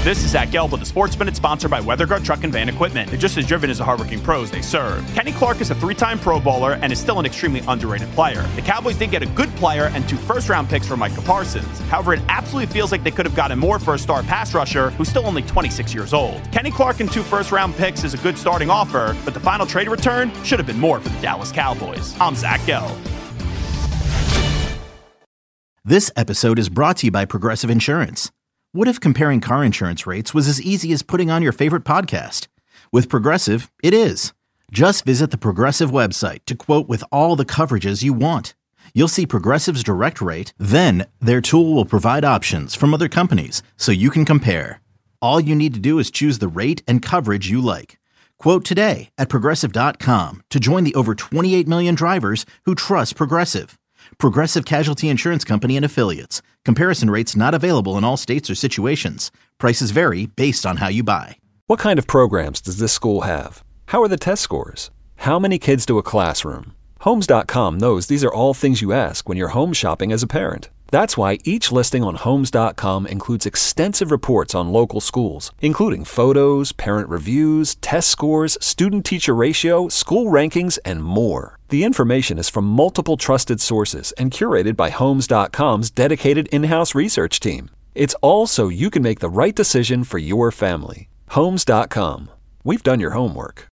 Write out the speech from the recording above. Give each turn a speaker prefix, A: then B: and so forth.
A: This is Zach Gelb with the Sports Minute, sponsored by WeatherGuard Truck and Van Equipment. They're just as driven as the hardworking pros they serve. Kenny Clark is a 3-time Pro Bowler and is still an extremely underrated player. The Cowboys did get a good player and 2 first-round picks for Micah Parsons. However, it absolutely feels like they could have gotten more for a star pass rusher who's still only 26 years old. Kenny Clark and 2 first-round picks is a good starting offer, but the final trade return should have been more for the Dallas Cowboys. I'm Zach Gelb.
B: This episode is brought to you by Progressive Insurance. What if comparing car insurance rates was as easy as putting on your favorite podcast? With Progressive, it is. Just visit the Progressive website to quote with all the coverages you want. You'll see Progressive's direct rate, then their tool will provide options from other companies so you can compare. All you need to do is choose the rate and coverage you like. Quote today at Progressive.com to join the over 28 million drivers who trust Progressive. Progressive Casualty Insurance Company and Affiliates. Comparison rates not available in all states or situations. Prices vary based on how you buy.
C: What kind of programs does this school have? How are the test scores? How many kids do a classroom? Homes.com knows these are all things you ask when you're home shopping as a parent. That's why each listing on Homes.com includes extensive reports on local schools, including photos, parent reviews, test scores, student-teacher ratio, school rankings, and more. The information is from multiple trusted sources and curated by Homes.com's dedicated in-house research team. It's all so you can make the right decision for your family. Homes.com. We've done your homework.